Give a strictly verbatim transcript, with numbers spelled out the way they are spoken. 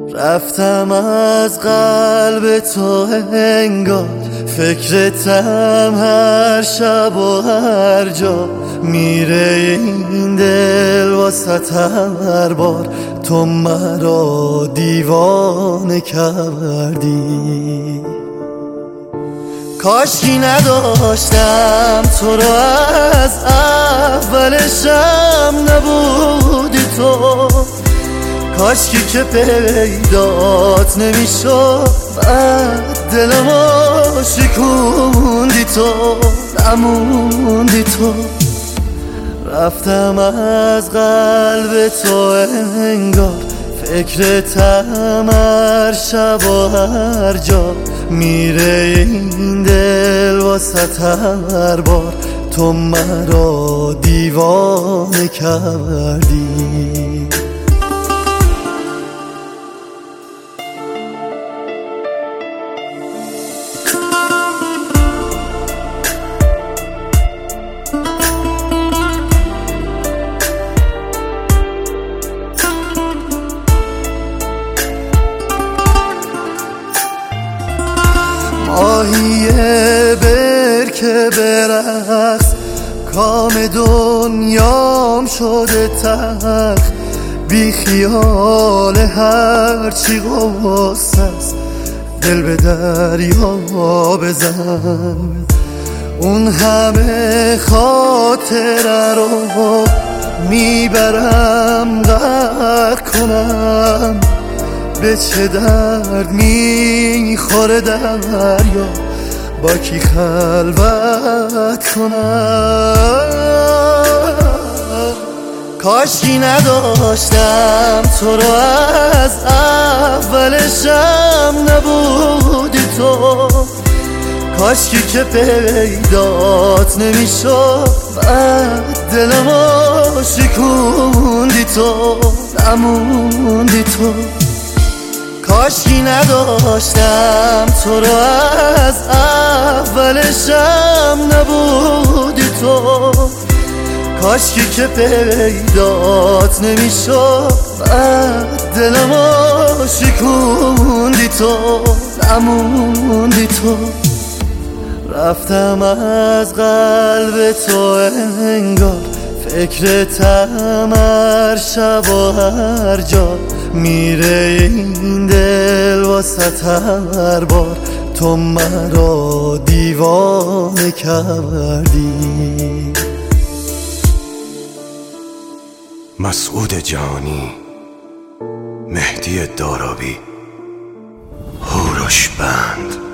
رفتم از قلب تو انگار، فکرتم هر شب و هر جا. میره این دل واسط هر بار، تو مرا دیوانه کردی. کاشکی نداشتم تو رو از اولشم نبودی تو، کاشکی که پیدات نمیشد بعد دلمو شکوندی تو، نموندی تو. رفتم از قلب تو انگار، فکرتم هر شب و هر جا. میره این دل واسط هر بار، تو مرا دیوانه کردی. ماهیه برکه برقص، کام دنیام شده تلخ. بی خیال هرچی غصه است، دل به دریا بزن. اون همه خاطره رو میبرم غرق کنم. به چه درد میخوره دریا، با کی خلوت کنم. کاشکی نداشتم تو رو از اولشم نبودی تو، کاشکی که پیدات نمیشد بعد دلمو شکوندی تو، نموندی تو. کاشکی نداشتم تو رو از اولشم نبودی تو، کاشکی که پیدات نمیشد بعد دلمو شکوندی تو، نموندی تو. رفتم از قلب تو انگار، فکرتم هر شب و هر جا. میره این دل واسط هر بار، تو مرا دیوانه کردی. مسعود جانی، مهدی دارابی، هوروش بند.